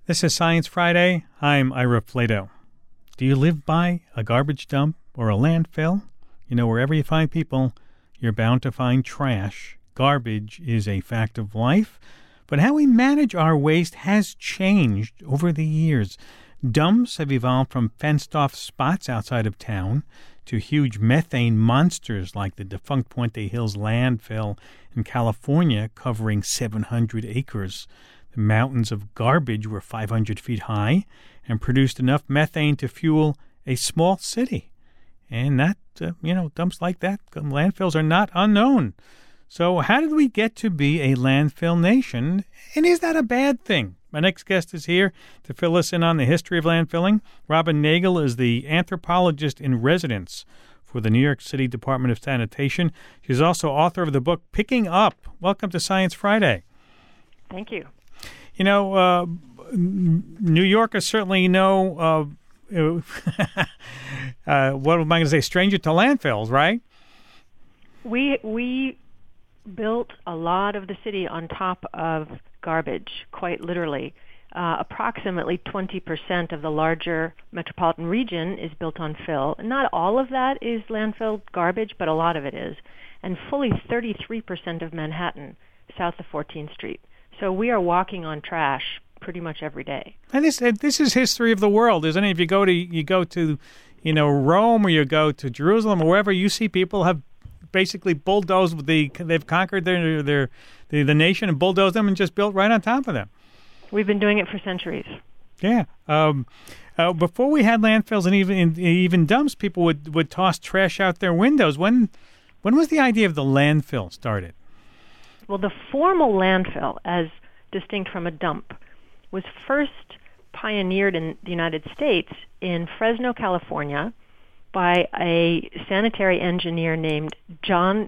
This is Science Friday. I'm Ira Flato. Do you live by a garbage dump or a landfill? You know, wherever you find people, you're bound to find trash. Garbage is a fact of life, but how we manage our waste has changed over the years. Dumps have evolved from fenced-off spots outside of town to huge methane monsters like the defunct Puente Hills landfill in California covering 700 acres. The mountains of garbage were 500 feet high and produced enough methane to fuel a small city. And that, dumps like that, landfills are not unknown. So how did we get to be a landfill nation? And is that a bad thing? My next guest is here to fill us in on the history of landfilling. Robin Nagle is the anthropologist in residence for the New York City Department of Sanitation. She's also author of the book Picking Up. Welcome to Science Friday. Thank you. You know, New Yorkers certainly know, what am I going to say, stranger to landfills, right? We built a lot of the city on top of garbage, quite literally. Approximately 20% of the larger metropolitan region is built on fill. Not all of that is landfill garbage, but a lot of it is. And fully 33% of Manhattan, south of 14th Street. So we are walking on trash pretty much every day. And this is history of the world, isn't it? If you go to Rome, or you go to Jerusalem, or wherever, you see people have basically bulldozed they've conquered the nation and bulldozed them and just built right on top of them. We've been doing it for centuries. Yeah. Before we had landfills and even dumps, people would toss trash out their windows. When was the idea of the landfill started? Well, the formal landfill, as distinct from a dump, was first pioneered in the United States in Fresno, California, by a sanitary engineer named Jean,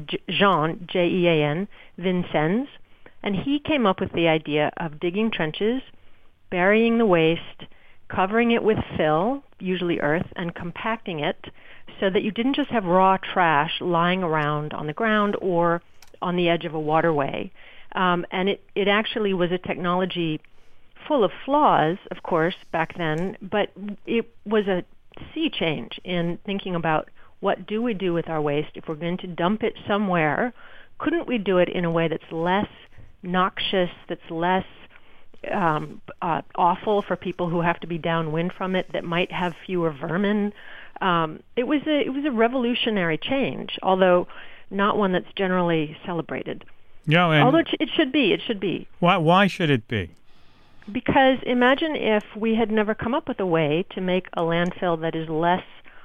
Jean, Vincennes, and he came up with the idea of digging trenches, burying the waste, covering it with fill, usually earth, and compacting it so that you didn't just have raw trash lying around on the ground or on the edge of a waterway. And it actually was a technology full of flaws, of course, back then, but it was a sea change in thinking about what do we do with our waste. If we're going to dump it somewhere, couldn't we do it in a way that's less noxious, that's less awful for people who have to be downwind from it, that might have fewer vermin? It was a revolutionary change, although not one that's generally celebrated. Yeah, although it should be. It should be. Why should it be? Because imagine if we had never come up with a way to make a landfill that is less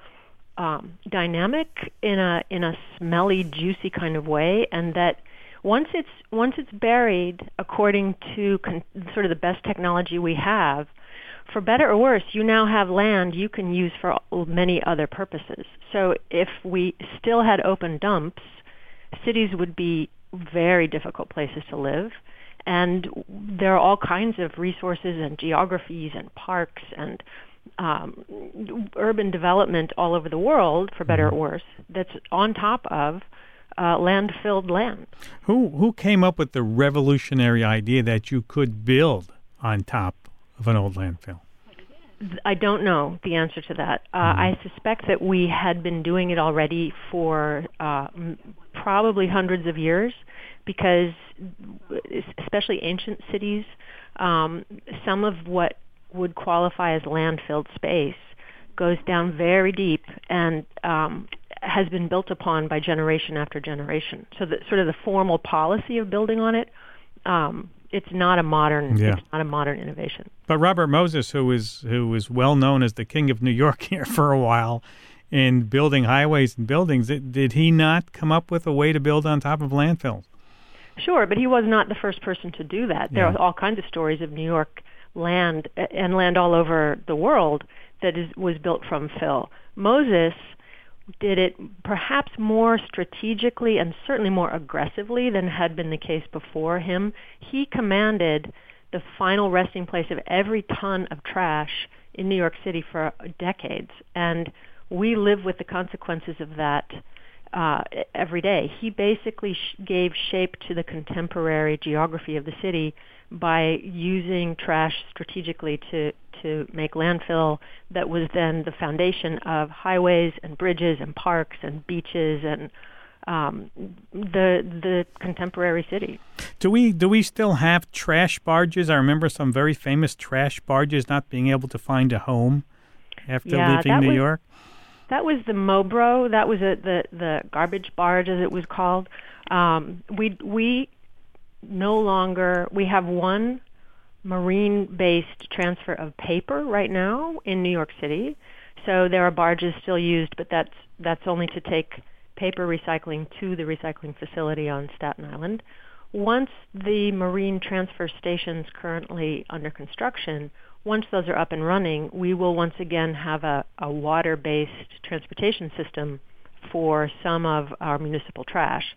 dynamic in a smelly, juicy kind of way, and that once it's buried according to sort of the best technology we have, for better or worse, you now have land you can use for many other purposes. So if we still had open dumps, cities would be very difficult places to live. And there are all kinds of resources and geographies and parks and urban development all over the world, for better or worse, that's on top of land-filled land. Who came up with the revolutionary idea that you could build on top of an old landfill? I don't know the answer to that. I suspect that we had been doing it already for probably hundreds of years, because especially ancient cities, some of what would qualify as land-filled space goes down very deep and has been built upon by generation after generation. So the sort of the formal policy of building on it, it's not a modern innovation. But Robert Moses, who is well known as the king of New York here for a while, in building highways and buildings, did he not come up with a way to build on top of landfills? Sure, but he was not the first person to do that. There are all kinds of stories of New York land and land all over the world that was built from fill. Moses did it perhaps more strategically and certainly more aggressively than had been the case before him. He commanded the final resting place of every ton of trash in New York City for decades, and we live with the consequences of that every day. He basically gave shape to the contemporary geography of the city by using trash strategically to make landfill that was then the foundation of highways and bridges and parks and beaches and the contemporary city. Do we still have trash barges? I remember some very famous trash barges not being able to find a home after leaving New York. That was the Mobro. That was the garbage barge, as it was called. We no longer, we have one marine-based transfer of paper right now in New York City. So there are barges still used, but that's only to take paper recycling to the recycling facility on Staten Island. Once the marine transfer stations currently under construction, once those are up and running, we will once again have a water-based transportation system for some of our municipal trash,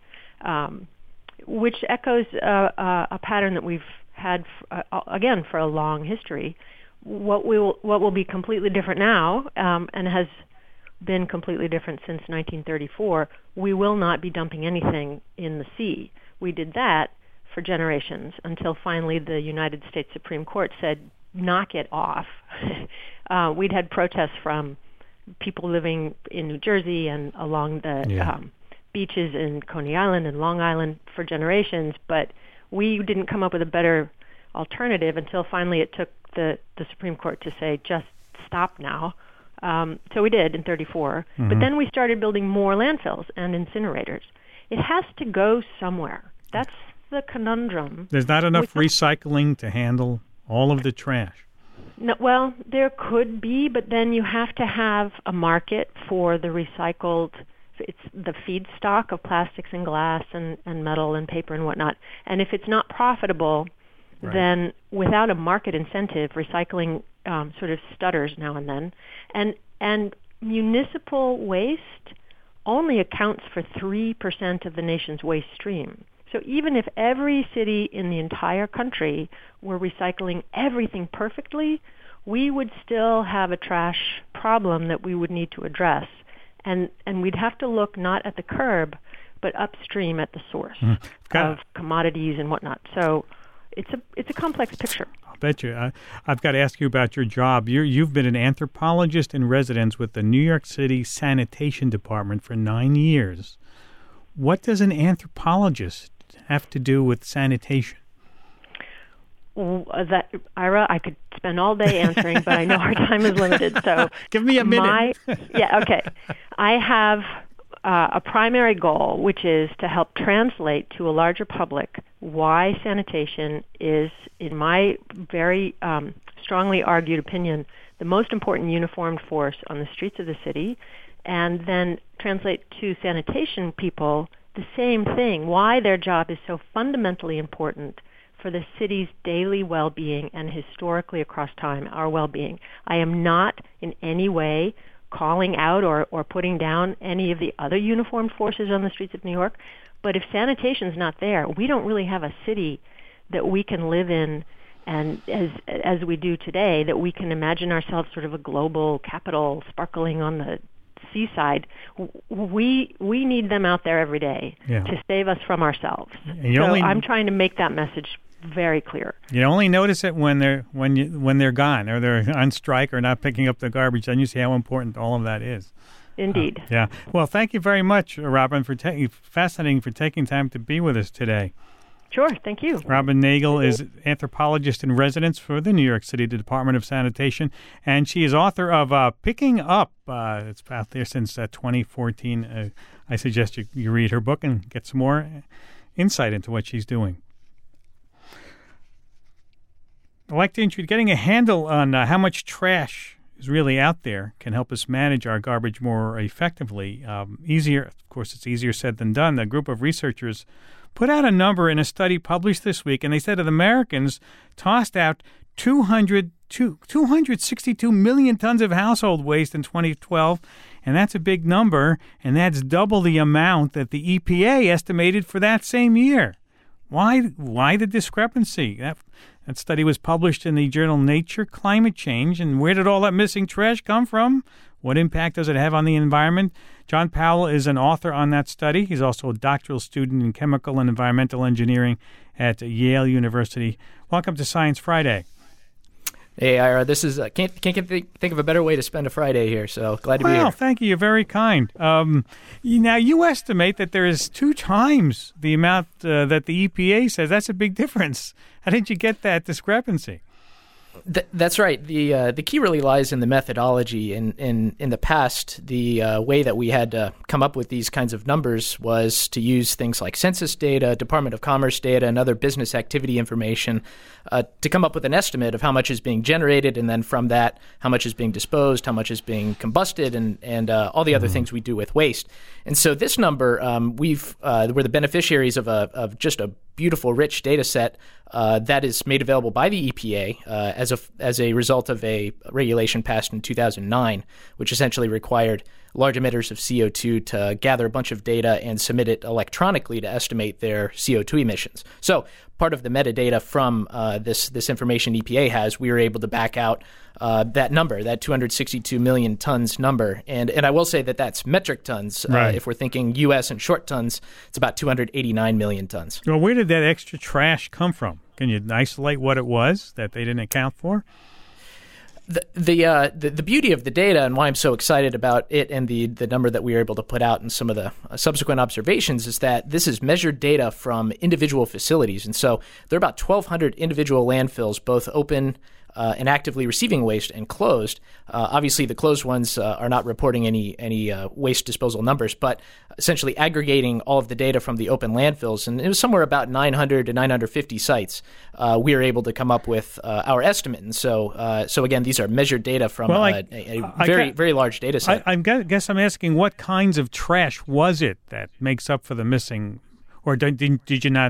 which echoes a pattern that we've had, again, for a long history. What will be completely different now, and has been completely different since 1934, we will not be dumping anything in the sea. We did that for generations until finally the United States Supreme Court said, knock it off. We'd had protests from people living in New Jersey and along the beaches in Coney Island and Long Island for generations, but we didn't come up with a better alternative until finally it took the Supreme Court to say, just stop now. So we did in 34. Mm-hmm. But then we started building more landfills and incinerators. It has to go somewhere. That's the conundrum. There's not enough recycling to handle all of the trash. No, well, there could be, but then you have to have a market for the recycled. It's the feedstock of plastics and glass and metal and paper and whatnot. And if it's not profitable, then without a market incentive, recycling sort of stutters now and then. And municipal waste only accounts for 3% of the nation's waste stream. So even if every city in the entire country were recycling everything perfectly, we would still have a trash problem that we would need to address. And we'd have to look not at the curb, but upstream at the source of commodities and whatnot. So it's a complex picture. I'll bet you. I've got to ask you about your job. You've been an anthropologist in residence with the New York City Sanitation Department for 9 years. What does an anthropologist have to do with sanitation? Ira, I could spend all day answering, but I know our time is limited. So give me a minute. Okay. I have a primary goal, which is to help translate to a larger public why sanitation is, in my very strongly argued opinion, the most important uniformed force on the streets of the city, and then translate to sanitation people the same thing, why their job is so fundamentally important for the city's daily well-being and historically across time, our well-being. I am not in any way calling out or putting down any of the other uniformed forces on the streets of New York, but if sanitation's not there, we don't really have a city that we can live in, and as we do today, that we can imagine ourselves sort of a global capital sparkling on the seaside. We need them out there every day to save us from ourselves. So I'm trying to make that message very clear. You only notice it when they're gone, or they're on strike, or not picking up the garbage. Then you see how important all of that is. Indeed. Yeah. Well, thank you very much, Robin, fascinating for taking time to be with us today. Sure. Thank you. Robin Nagle is anthropologist in residence for the New York City Department of Sanitation, and she is author of Picking Up. It's out there since 2014. I suggest you read her book and get some more insight into what she's doing. I'd like to introduce getting a handle on how much trash is really out there can help us manage our garbage more effectively. Of course, it's easier said than done. A group of researchers put out a number in a study published this week, and they said that Americans tossed out 262 million tons of household waste in 2012, and that's a big number, and that's double the amount that the EPA estimated for that same year. Why the discrepancy? That study was published in the journal Nature Climate Change, and where did all that missing trash come from? What impact does it have on the environment? John Powell is an author on that study. He's also a doctoral student in chemical and environmental engineering at Yale University. Welcome to Science Friday. Hey, Ira, this is can't think of a better way to spend a Friday here, so glad to be here. Well, thank you. You're very kind. Now, you estimate that there is 2 times the amount that the EPA says. That's a big difference. How did you get that discrepancy? That's right. The key really lies in the methodology. In the past, the way that we had to come up with these kinds of numbers was to use things like census data, Department of Commerce data, and other business activity information to come up with an estimate of how much is being generated, and then from that, how much is being disposed, how much is being combusted, and all the other things we do with waste. And so this number, we're the beneficiaries of just a beautiful, rich data set that is made available by the EPA as a result of a regulation passed in 2009, which essentially required large emitters of CO2 to gather a bunch of data and submit it electronically to estimate their CO2 emissions. So part of the metadata from this information EPA has, we were able to back out that number, that 262 million tons number. And I will say that that's metric tons. Right. If we're thinking U.S. and short tons, it's about 289 million tons. Well, where did that extra trash come from? Can you isolate what it was that they didn't account for? The beauty of the data and why I'm so excited about it and the number that we were able to put out in some of the subsequent observations is that this is measured data from individual facilities. And so there are about 1,200 individual landfills, both open and actively receiving waste and closed. Obviously, the closed ones are not reporting any waste disposal numbers, but essentially aggregating all of the data from the open landfills, and it was somewhere about 900 to 950 sites. We were able to come up with our estimate, and so again, these are measured data from a very large data set. I guess I'm asking, what kinds of trash was it that makes up for the missing, or did you not,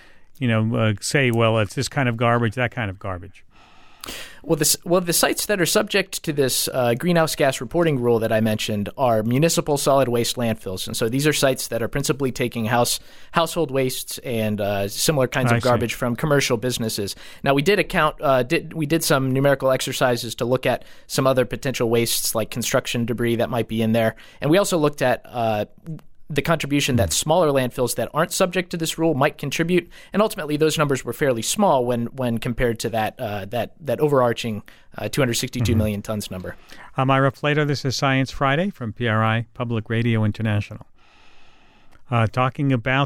say, well, it's this kind of garbage, that kind of garbage? Well, the sites that are subject to this greenhouse gas reporting rule that I mentioned are municipal solid waste landfills, and so these are sites that are principally taking household wastes and similar kinds of garbage from commercial businesses. Now, we did did some numerical exercises to look at some other potential wastes like construction debris that might be in there, and we also looked at the contribution that smaller landfills that aren't subject to this rule might contribute, and ultimately those numbers were fairly small when compared to that overarching 262 million tons number. I'm Ira Flatow. This is Science Friday from PRI, Public Radio International. Talking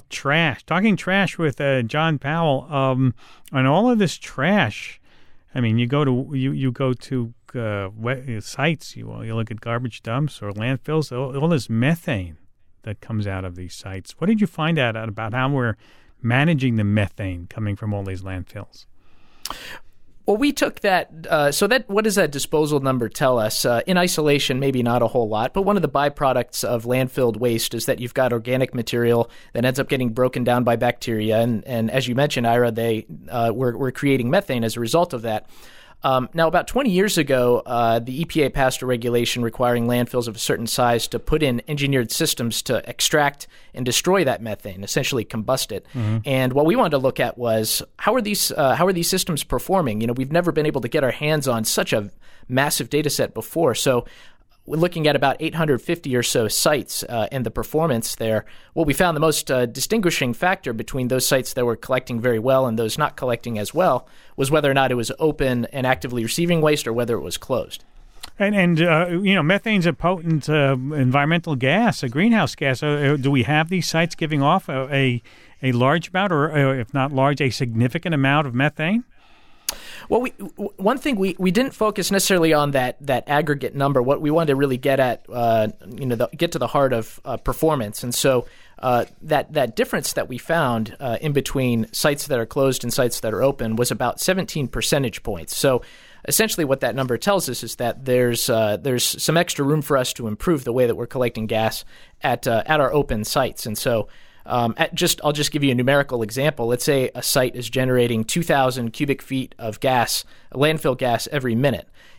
trash with John Powell. On all of this trash, I mean, you go to sites, you look at garbage dumps or landfills, all this methane that comes out of these sites. What did you find out about how we're managing the methane coming from all these landfills? Well, we took that. What does that disposal number tell us? In isolation, maybe not a whole lot, but one of the byproducts of landfilled waste is that you've got organic material that ends up getting broken down by bacteria, and as you mentioned, Ira, we're creating methane as a result of that. Now, about 20 years ago, the EPA passed a regulation requiring landfills of a certain size to put in engineered systems to extract and destroy that methane, essentially combust it. Mm-hmm. And what we wanted to look at was how are these systems performing? We've never been able to get our hands on such a massive data set before. So we're looking at about 850 or so sites and the performance there. What we found the most distinguishing factor between those sites that were collecting very well and those not collecting as well was whether or not it was open and actively receiving waste or whether it was closed. And methane's a potent environmental gas, a greenhouse gas. Do we have these sites giving off a large amount, or if not large, a significant amount of methane? Well, one thing we didn't focus necessarily on that aggregate number. What we wanted to really get at, get to the heart of performance, and so that difference that we found in between sites that are closed and sites that are open was about 17 percentage points. So essentially, what that number tells us is that there's some extra room for us to improve the way that we're collecting gas at our open sites, and so. I'll just give you a numerical example. Let's say a site is generating 2,000 cubic feet of gas, landfill gas, every minute.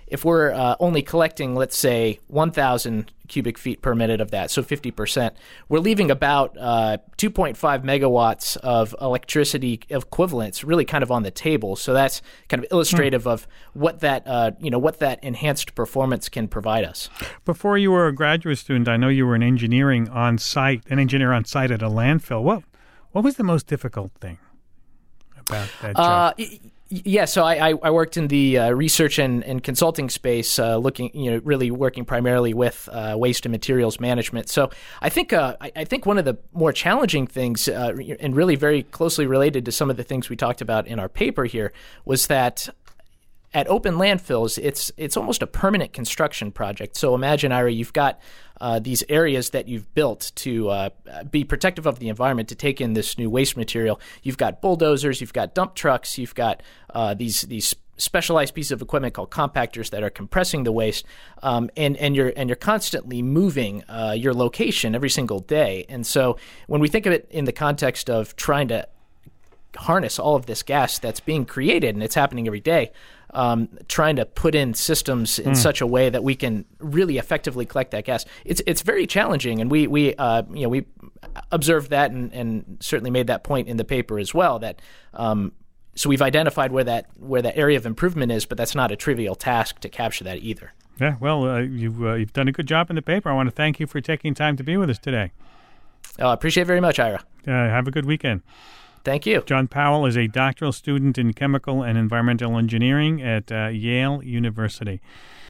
if we're only collecting, let's say, 1,000 cubic feet per minute of that, so 50%, we're leaving about 2.5 megawatts of electricity equivalents really kind of on the table. So that's kind of illustrative of what that what that enhanced performance can provide us. Before you were a graduate student, I know you were an engineer on site at a landfill. What was the most difficult thing about that job? Yeah, so I worked in the research and consulting space, really working primarily with waste and materials management. So I think one of the more challenging things, and really very closely related to some of the things we talked about in our paper here, was that at open landfills, it's almost a permanent construction project. So imagine, Ira, you've got these areas that you've built to be protective of the environment, to take in this new waste material. You've got bulldozers, you've got dump trucks, you've got these specialized pieces of equipment called compactors that are compressing the waste, and you're constantly moving your location every single day. And so when we think of it in the context of trying to harness all of this gas that's being created, and it's happening every day, trying to put in systems in such a way that we can really effectively collect that gas, it's very challenging. And we observed that and certainly made that point in the paper as well. That so we've identified where that area of improvement is, but that's not a trivial task to capture that either. Yeah, well, you've done a good job in the paper. I want to thank you for taking time to be with us today. I appreciate it very much, Ira. Have a good weekend. Thank you. John Powell is a doctoral student in chemical and environmental engineering at Yale University.